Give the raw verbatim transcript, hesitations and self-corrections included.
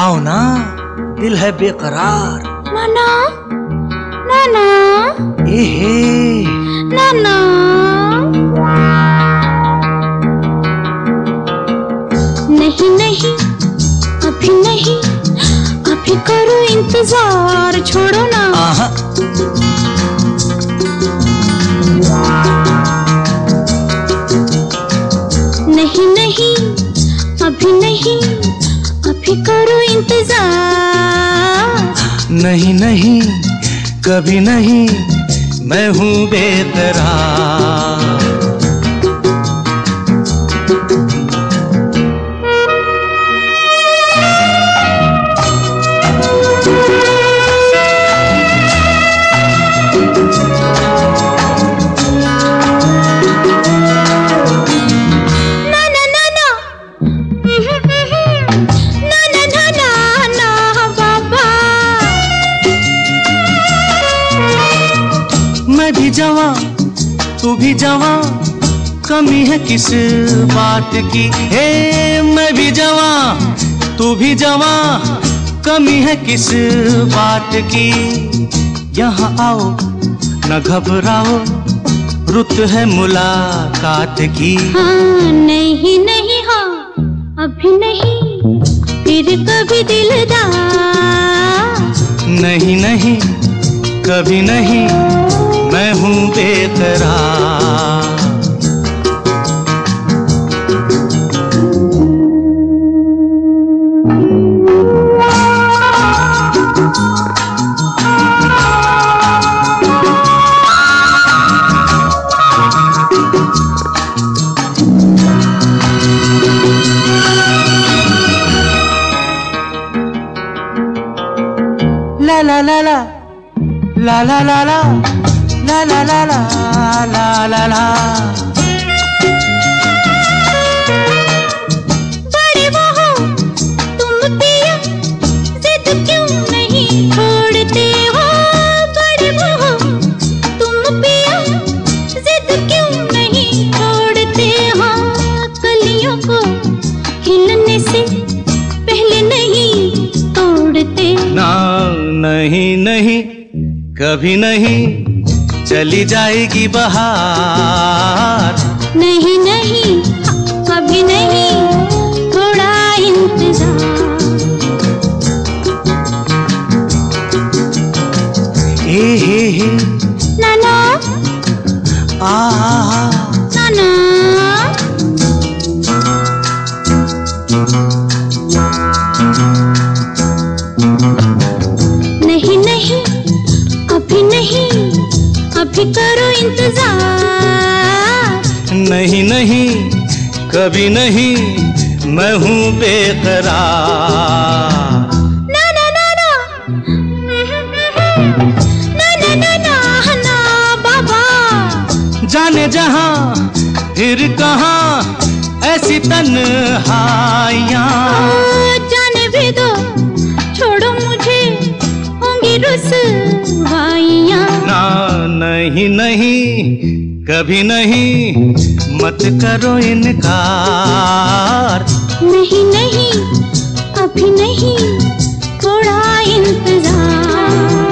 आओ ना, दिल है बेकरार। नाना, नाना, ए हे नाना। नहीं नहीं, अभी नहीं, अभी करो इंतजार, छोड़ो ना। आहा। नहीं नहीं, अभी नहीं, अभी करो इंतजार। नहीं नहीं, कभी नहीं, मैं हूँ बेकरार। मैं भी जवां, तू भी जवां, कमी है किस बात की। हे मैं भी जवां, तू भी जवां, कमी है किस बात की। यहाँ आओ न घबराओ, रुत है मुलाकात की। हाँ नहीं नहीं, हाँ अभी नहीं, फिर कभी दिलदार। नहीं नहीं, कभी नहीं, मैं हूँ बेकरार। ला ला ला ला ला ला ला ला ला ला ला ला ला ला ला। बड़े वो हो तुम पिया, जिद क्यों नहीं छोड़ते हो। बड़े वो हो तुम पिया, जिद क्यों नहीं छोड़ते हो। कलियों को खिलने से पहले नहीं तोड़ते। ना नहीं नहीं, कभी नहीं, चली जाएगी बहार। नहीं नहीं, कभी नहीं, थोड़ा इंतजार। हे हे हे नाना, आ नाना। नहीं नहीं, अभी नहीं, अभी करो इंतजार। नहीं नहीं, कभी नहीं, मैं हूँ बेकरार। ना ना ना ना, ना ना ना ना ना बाबा। जाने जहाँ फिर कहाँ ऐसी तन्हाइयाँ। जाने भी दो, छोड़ो मुझे, होंगी रुसवाइयाँ। ना नहीं नहीं, कभी नहीं, मत करो इनकार। नहीं नहीं, अभी नहीं, थोड़ा इंतजार।